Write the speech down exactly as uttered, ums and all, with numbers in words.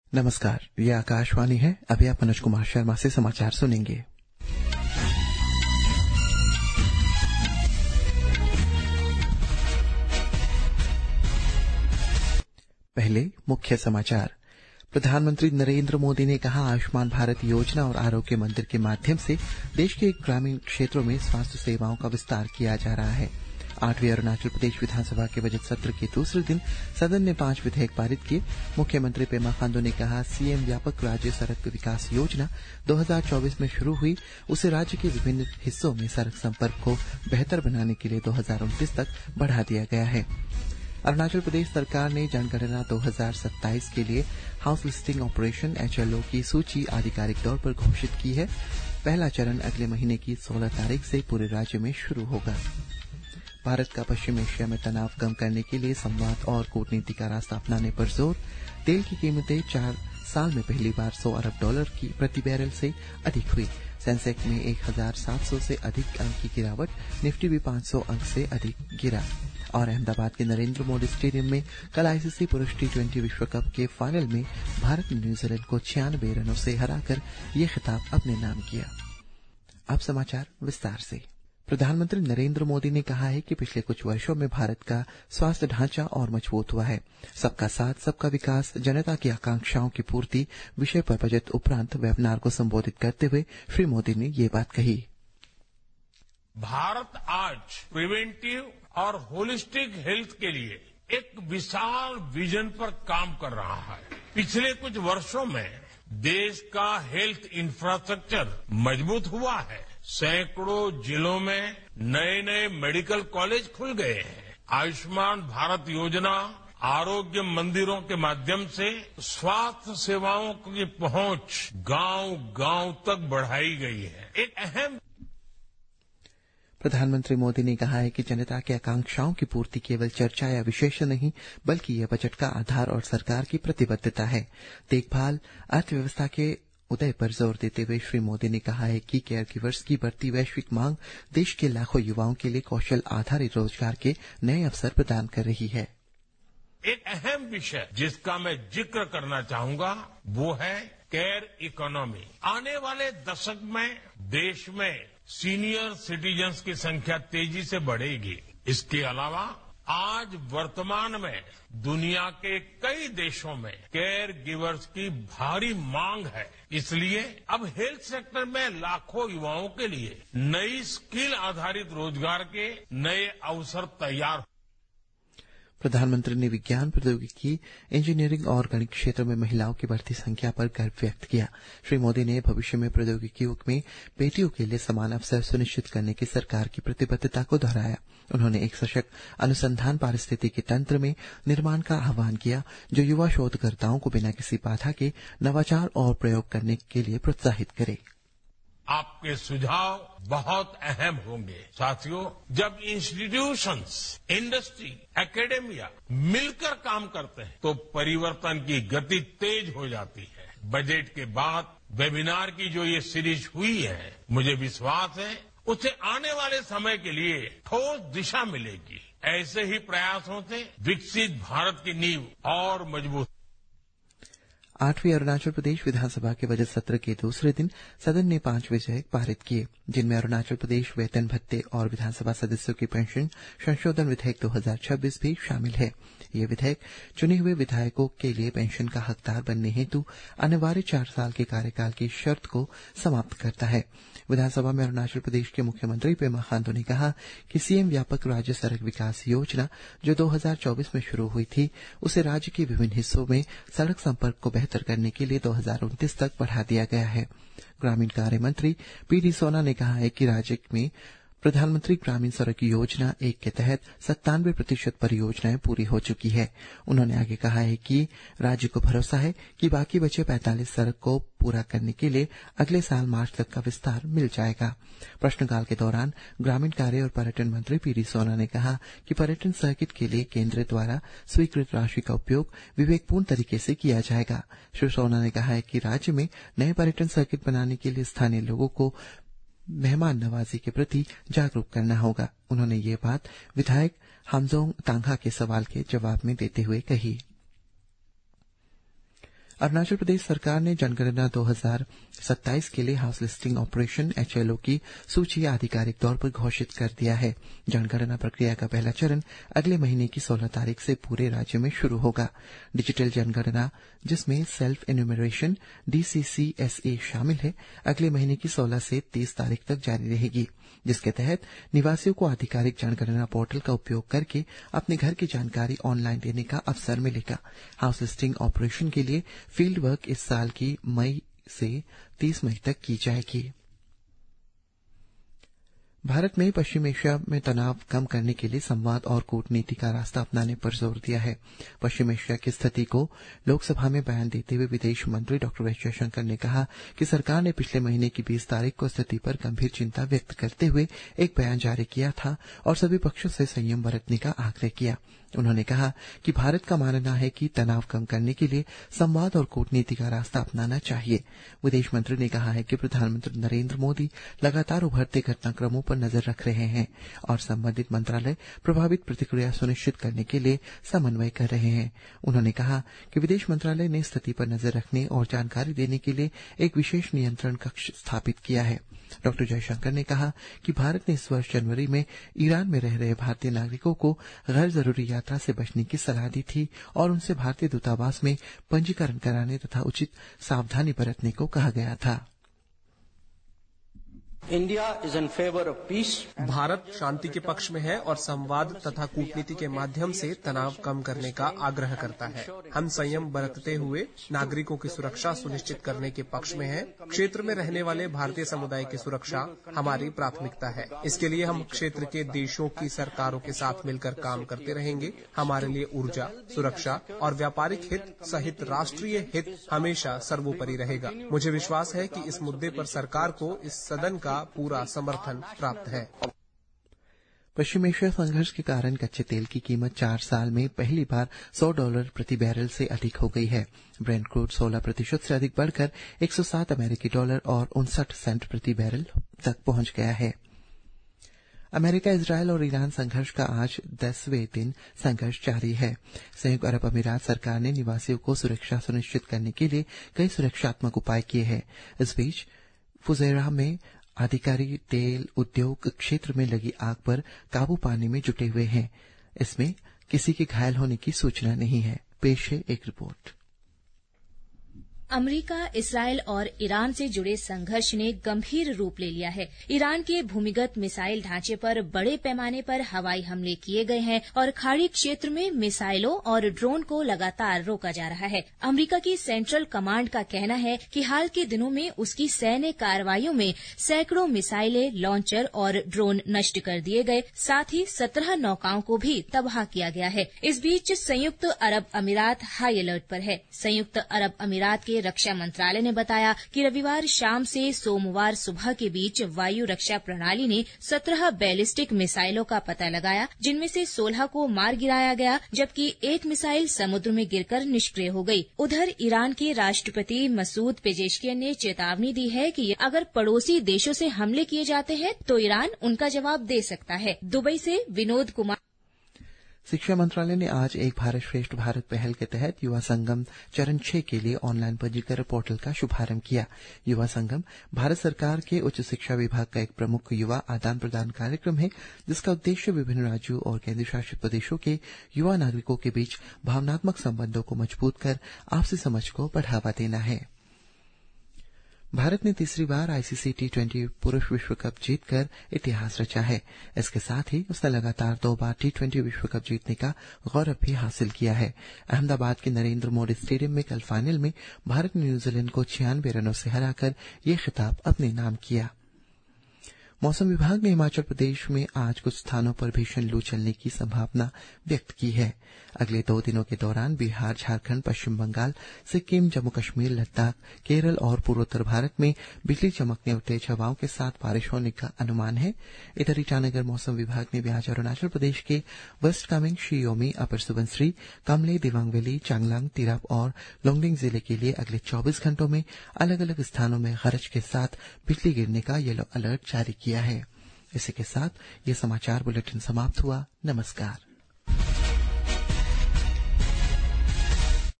नमस्कार, ये आकाशवाणी है। अभी आप मनोज कुमार शर्मा से समाचार सुनेंगे। पहले मुख्य समाचार। प्रधानमंत्री नरेंद्र मोदी ने कहा, आयुष्मान भारत योजना और आरोग्य मंदिर के माध्यम से देश के ग्रामीण क्षेत्रों में स्वास्थ्य सेवाओं का विस्तार किया जा रहा है। आठवीं अरुणाचल प्रदेश विधानसभा के बजट सत्र के दूसरे दिन सदन ने पांच विधेयक पारित किए। मुख्यमंत्री पेमा खांडू ने कहा, सीएम व्यापक राज्य सड़क विकास योजना दो हज़ार चौबीस में शुरू हुई, उसे राज्य के विभिन्न हिस्सों में सड़क संपर्क को बेहतर बनाने के लिए दो हज़ार उनतीस तक बढ़ा दिया गया है। अरुणाचल प्रदेश सरकार ने जनगणना दो हज़ार सत्ताईस के लिए हाउस लिस्टिंग ऑपरेशन एचएलओ की सूची आधिकारिक तौर पर घोषित की है। पहला चरण अगले महीने की सोलह तारीख से पूरे राज्य में शुरू होगा। भारत का पश्चिम एशिया में तनाव कम करने के लिए संवाद और कूटनीति का रास्ता अपनाने पर जोर। तेल की कीमतें चार साल में पहली बार सौ अरब डॉलर की प्रति बैरल से अधिक हुई। सेंसेक्स में एक हज़ार सात सौ से अधिक अंक की गिरावट, निफ्टी भी पांच सौ अंक से अधिक गिरा। और अहमदाबाद के नरेंद्र मोदी स्टेडियम में कल आईसीसी पुरुष टी ट्वेंटी विश्व कप के फाइनल में भारत ने न्यूजीलैंड को छियानवे रनों से हराकर ये खिताब अपने नाम किया। अब समाचार विस्तार से। प्रधानमंत्री नरेंद्र मोदी ने कहा है कि पिछले कुछ वर्षों में भारत का स्वास्थ्य ढांचा और मजबूत हुआ है। सबका साथ, सबका विकास, जनता की आकांक्षाओं की पूर्ति विषय पर बजट उपरांत वेबिनार को संबोधित करते हुए श्री मोदी ने ये बात कही। भारत आज प्रिवेंटिव और होलिस्टिक हेल्थ के लिए एक विशाल विजन पर काम कर रहा है। पिछले कुछ वर्षों में देश का हेल्थ इंफ्रास्ट्रक्चर मजबूत हुआ है। सैकड़ों जिलों में नए नए मेडिकल कॉलेज खुल गए हैं। आयुष्मान भारत योजना, आरोग्य मंदिरों के माध्यम से स्वास्थ्य सेवाओं की पहुंच गांव गांव तक बढ़ाई गई है। एक अहम प्रधानमंत्री मोदी ने कहा है कि जनता की आकांक्षाओं की पूर्ति केवल चर्चा या विशेषण नहीं, बल्कि यह बजट का आधार और सरकार की प्रतिबद्धता है। देखभाल अर्थव्यवस्था के उदय पर जोर देते हुए श्री मोदी ने कहा है कि केयर गिवर्स की बढ़ती वैश्विक मांग देश के लाखों युवाओं के लिए कौशल आधारित रोजगार के नए अवसर प्रदान कर रही है। एक अहम विषय जिसका मैं जिक्र करना चाहूंगा वो है केयर इकोनॉमी। आने वाले दशक में देश में सीनियर सिटीजन्स की संख्या तेजी से बढ़ेगी। इसके अलावा आज वर्तमान में दुनिया के कई देशों में केयर गिवर्स की भारी मांग है। इसलिए अब हेल्थ सेक्टर में लाखों युवाओं के लिए नई स्किल आधारित रोजगार के नए अवसर तैयार। प्रधानमंत्री ने विज्ञान, प्रौद्योगिकी, इंजीनियरिंग और गणित क्षेत्र में महिलाओं की बढ़ती संख्या पर गर्व व्यक्त किया। श्री मोदी ने भविष्य में प्रौद्योगिकियों में बेटियों के लिए समान अवसर सुनिश्चित करने की सरकार की प्रतिबद्धता को दोहराया। उन्होंने एक सशक्त अनुसंधान पारिस्थितिकी तंत्र में निर्माण का आह्वान किया, जो युवा शोधकर्ताओं को बिना किसी बाधा के नवाचार और प्रयोग करने के लिए प्रोत्साहित करे। आपके सुझाव बहुत अहम होंगे। साथियों, जब इंस्टीट्यूशंस, इंडस्ट्री, एकेडेमिया मिलकर काम करते हैं तो परिवर्तन की गति तेज हो जाती है। बजट के बाद वेबिनार की जो ये सीरीज हुई है, मुझे विश्वास है उससे आने वाले समय के लिए ठोस दिशा मिलेगी। ऐसे ही प्रयासों से विकसित भारत की नींव और मजबूत। आठवीं अरुणाचल प्रदेश विधानसभा के बजट सत्र के दूसरे दिन सदन ने पांच विधेयक पारित किए, जिनमें अरुणाचल प्रदेश वेतन भत्ते और विधानसभा सदस्यों की पेंशन संशोधन विधेयक दो हज़ार छब्बीस भी शामिल है। ये विधेयक चुने हुए विधायकों के लिए पेंशन का हकदार बनने हेतु अनिवार्य चार साल के कार्यकाल की शर्त को समाप्त करता है। विधानसभा में अरुणाचल प्रदेश के मुख्यमंत्री पेमा खांडू ने कहा कि सीएम व्यापक राज्य सड़क विकास योजना, जो दो हज़ार चौबीस में शुरू हुई थी, उसे राज्य के विभिन्न हिस्सों में सड़क संपर्क को बेहतर करने के लिए दो हज़ार उनतीस तक बढ़ा दिया गया है। ग्रामीण कार्य मंत्री पीडी सोना ने कहा है कि राज्य में प्रधानमंत्री ग्रामीण सड़क योजना एक के तहत सत्तानवे प्रतिशत परियोजनाएं पूरी हो चुकी है। उन्होंने आगे कहा है कि राज्य को भरोसा है कि बाकी बचे पैंतालीस सड़क को पूरा करने के लिए अगले साल मार्च तक का विस्तार मिल जाएगा। प्रश्नकाल के दौरान ग्रामीण कार्य और पर्यटन मंत्री पीडी सोना ने कहा कि पर्यटन सर्किट के लिए केंद्र द्वारा स्वीकृत राशि का उपयोग विवेकपूर्ण तरीके से किया जाएगा। श्री सोना ने कहा है कि राज्य में नए पर्यटन सर्किट बनाने के लिए स्थानीय लोगों को मेहमान नवाजी के प्रति जागरूक करना होगा। उन्होंने ये बात विधायक हामजोंग तांगा के सवाल के जवाब में देते हुए कही। अरुणाचल प्रदेश सरकार ने जनगणना दो हज़ार सत्ताईस के लिए हाउस लिस्टिंग ऑपरेशन एचएलओ की सूची आधिकारिक तौर पर घोषित कर दिया है। जनगणना प्रक्रिया का पहला चरण अगले महीने की सोलह तारीख से पूरे राज्य में शुरू होगा। डिजिटल जनगणना, जिसमें सेल्फ एन्यूमरेशन डीसीसीएसए शामिल है, अगले महीने की सोलह से तीस तारीख तक जारी रहेगी, जिसके तहत निवासियों को आधिकारिक जनगणना पोर्टल का उपयोग करके अपने घर की जानकारी ऑनलाइन देने का अवसर मिलेगा। हाउस लिस्टिंग ऑपरेशन के लिए फील्ड वर्क इस साल की मई से तीस मई तक की जाएगी। भारत ने पश्चिम एशिया में तनाव कम करने के लिए संवाद और कूटनीति का रास्ता अपनाने पर जोर दिया है। पश्चिम एशिया की स्थिति को लोकसभा में बयान देते हुए विदेश मंत्री डॉक्टर एस जयशंकर ने कहा कि सरकार ने पिछले महीने की बीस तारीख को स्थिति पर गंभीर चिंता व्यक्त करते हुए एक बयान जारी किया था और सभी पक्षों से संयम बरतने का आग्रह किया। उन्होंने कहा कि भारत का मानना है कि तनाव कम करने के लिए संवाद और कूटनीति का रास्ता अपनाना चाहिए। विदेश मंत्री ने कहा है कि प्रधानमंत्री नरेंद्र मोदी लगातार उभरते घटनाक्रमों पर नजर रख रहे हैं और संबंधित मंत्रालय प्रभावित प्रतिक्रिया सुनिश्चित करने के लिए समन्वय कर रहे हैं। उन्होंने कहा कि विदेश मंत्रालय ने स्थिति पर नजर रखने और जानकारी देने के लिए एक विशेष नियंत्रण कक्ष स्थापित किया है। डॉक्टर जयशंकर ने कहा कि भारत ने इस वर्ष जनवरी में ईरान में रह रहे भारतीय नागरिकों को गैर जरूरी यात्रा से बचने की सलाह दी थी और उनसे भारतीय दूतावास में पंजीकरण कराने तथा उचित सावधानी बरतने को कहा गया था। India is in favour of peace. Bharat शांति के पक्ष में है और संवाद तथा कूटनीति के माध्यम से तनाव कम करने का आग्रह करता है। हम संयम बरतते हुए नागरिकों की सुरक्षा सुनिश्चित करने के पक्ष में हैं। क्षेत्र में रहने वाले भारतीय समुदाय की सुरक्षा हमारी प्राथमिकता है। इसके लिए हम क्षेत्र के देशों की सरकारों के साथ मिलकर काम करते रहेंगे। हमारे लिए ऊर्जा, सुरक्षा और व्यापारिक हित सहित राष्ट्रीय हित हमेशा सर्वोपरि रहेगा। मुझे विश्वास है कि इस मुद्दे पर सरकार को इस सदन का पूरा समर्थन प्राप्त है। पश्चिम एशिया संघर्ष के कारण कच्चे तेल की कीमत चार साल में पहली बार सौ डॉलर प्रति बैरल से अधिक हो गई है। ब्रेंट क्रूड सोलह प्रतिशत से अधिक बढ़कर एक सौ सात अमेरिकी डॉलर और उनसठ सेंट प्रति बैरल तक पहुंच गया है। अमेरिका, इजरायल और ईरान संघर्ष का आज दसवें दिन संघर्ष जारी है। संयुक्त अरब अमीरात सरकार ने निवासियों को सुरक्षा सुनिश्चित करने के लिए कई सुरक्षात्मक उपाय किए हैं। इस बीच फुजैरह में अधिकारी तेल उद्योग क्षेत्र में लगी आग पर काबू पाने में जुटे हुए हैं। इसमें किसी के घायल होने की सूचना नहीं है। पेश है एक रिपोर्ट। अमेरिका, इसराइल और ईरान से जुड़े संघर्ष ने गंभीर रूप ले लिया है। ईरान के भूमिगत मिसाइल ढांचे पर बड़े पैमाने पर हवाई हमले किए गए हैं और खाड़ी क्षेत्र में मिसाइलों और ड्रोन को लगातार रोका जा रहा है। अमेरिका की सेंट्रल कमांड का कहना है कि हाल के दिनों में उसकी सैन्य कार्रवाइयों में सैकड़ों मिसाइलें, लॉन्चर और ड्रोन नष्ट कर दिए गए, साथ ही सत्रह नौकाओं को भी तबाह किया गया है। इस बीच संयुक्त अरब अमीरात हाई अलर्ट पर है। संयुक्त अरब अमीरात के रक्षा मंत्रालय ने बताया कि रविवार शाम से सोमवार सुबह के बीच वायु रक्षा प्रणाली ने सत्रह बैलिस्टिक मिसाइलों का पता लगाया, जिनमें से सोलह को मार गिराया गया, जबकि एक मिसाइल समुद्र में गिरकर निष्क्रिय हो गई। उधर ईरान के राष्ट्रपति मसूद पेजेश्कियन ने चेतावनी दी है कि अगर पड़ोसी देशों से हमले किए जाते हैं तो ईरान उनका जवाब दे सकता है। दुबई से विनोद कुमार। शिक्षा मंत्रालय ने आज एक भारत श्रेष्ठ भारत पहल के तहत युवा संगम चरण छह के लिए ऑनलाइन पंजीकरण पोर्टल का शुभारंभ किया। युवा संगम भारत सरकार के उच्च शिक्षा विभाग का एक प्रमुख युवा आदान प्रदान कार्यक्रम है, जिसका उद्देश्य विभिन्न राज्यों और केंद्र शासित प्रदेशों के युवा नागरिकों के बीच भावनात्मक संबंधों को मजबूत कर आपसी समझ को बढ़ावा देना है। भारत ने तीसरी बार आईसीसी टी ट्वेंटी पुरुष विश्व कप जीतकर इतिहास रचा है। इसके साथ ही उसने लगातार दो बार टी ट्वेंटी विश्व कप जीतने का गौरव भी हासिल किया है। अहमदाबाद के नरेंद्र मोदी स्टेडियम में कल फाइनल में भारत ने न्यूजीलैंड को छियानवे रनों से हराकर ये खिताब अपने नाम किया। मौसम विभाग ने हिमाचल प्रदेश में आज कुछ स्थानों पर भीषण लू चलने की संभावना व्यक्त की है। अगले दो दिनों के दौरान बिहार, झारखंड, पश्चिम बंगाल, सिक्किम, जम्मू कश्मीर, लद्दाख, केरल और पूर्वोत्तर भारत में बिजली चमकने और तेज हवाओं के साथ बारिश होने का अनुमान है। इधर ईटानगर मौसम विभाग ने भी आज अरुणाचल प्रदेश के west Kameng, Shi Yomi, upper Subansiri, Kamle, Dibang valley, Changlang, Tirap और लोंगडिंग जिले के लिए अगले चौबीस घंटों में अलग अलग स्थानों में गरज के साथ बिजली गिरने का येलो अलर्ट जारी किया है। इसी के साथ ये समाचार बुलेटिन समाप्त हुआ। नमस्कार।